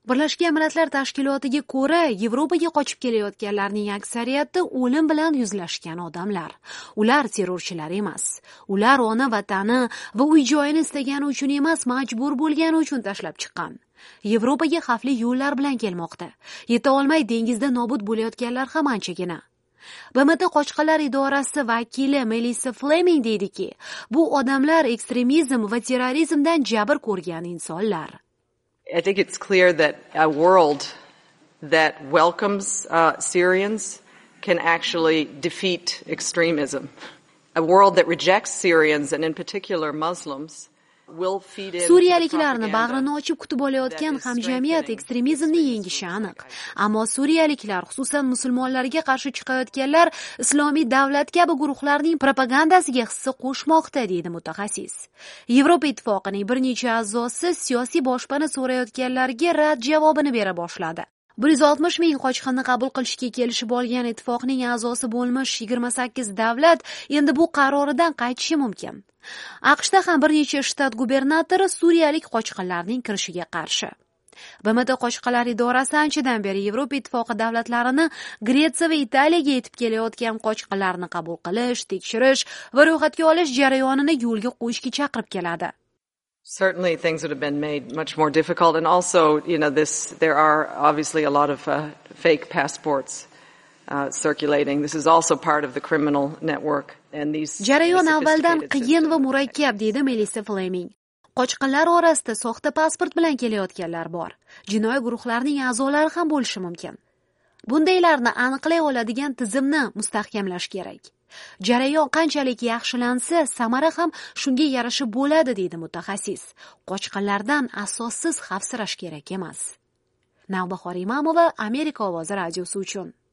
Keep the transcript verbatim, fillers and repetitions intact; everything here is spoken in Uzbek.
Birlashgan Millatlar Tashkilotiga ko'ra, Yevropaga qochib kelayotganlarning aksariyati o'lim bilan yuzlashgan odamlar. Ular terrorchilar emas. Ular ona vatani va uy-joyini istagani uchun emas, majbur bo'lgani uchun tashlab chiqqan. Yevropaga xavfli yo'llar bilan kelmoqda. Yeta olmay dengizda nobud bo'layotganlar ham anchagina. B M T Qochqinlar idorasi vakili Melissa Fleming deydiki, bu odamlar ekstremizm va terrorizmdan jabr ko'rgan insonlar. I think it's clear that a world that welcomes uh, Syrians can actually defeat extremism. A world that rejects Syrians and in particular Muslims will feed in Suriyaliklarni bag'rini ochib kutib olayotgan hamjamiyat ekstremizmni yengishi aniq. Ammo suriyaliklar, xususan musulmonlarga qarshi chiqayotganlar islomiy davlat kabi guruhlarning propagandasiga hissa qo'shmoqda, deydi mutaxassis. Yevropa ittifoqining bir necha a'zosi siyosiy boshpana so'rayotganlarga rad javobini bera boshladi. bir yuz oltmish ming qochqinni qabul qilishga kelishib olgan ittifoqning a'zosi bo'lmish yigirma sakkiz davlat endi bu qaroridan qaytishi mumkin. AQShda ham bir necha shtat gubernatori suriyalik qochqinlarning kirishiga qarshi. B M T Qochqinlar idorasi anchadan beri Yevropa ittifoqi davlatlarini Gretsiya va Italiyaga yetib kelayotgan qochqinlarni qabul qilish, tekshirish va ro'yxatga olish jarayonini yo'lga qo'yishga chaqirib keladi. Certainly things would have been made much more difficult, and also, you know, this there are obviously a lot of uh, fake passports uh, circulating. This is also part of the criminal network, and these jarayon avvaldan qiyin va murakkab, deydi Melissa Fleming. Qochqinlar orasida soxta pasport bilan kelayotganlar bor. Jinoiy guruhlarning a'zolari ham bo'lishi mumkin. Bundaylarni aniqlay oladigan tizimni mustahkamlash kerak. Jarayon qanchalik yaxshilansa, samara ham shunga yarasha bo'ladi, deydi mutaxassis. Qochqinlardan asossiz xavfsirash kerak emas. Navbahor Imamova, Amerika ovozi radiosi uchun.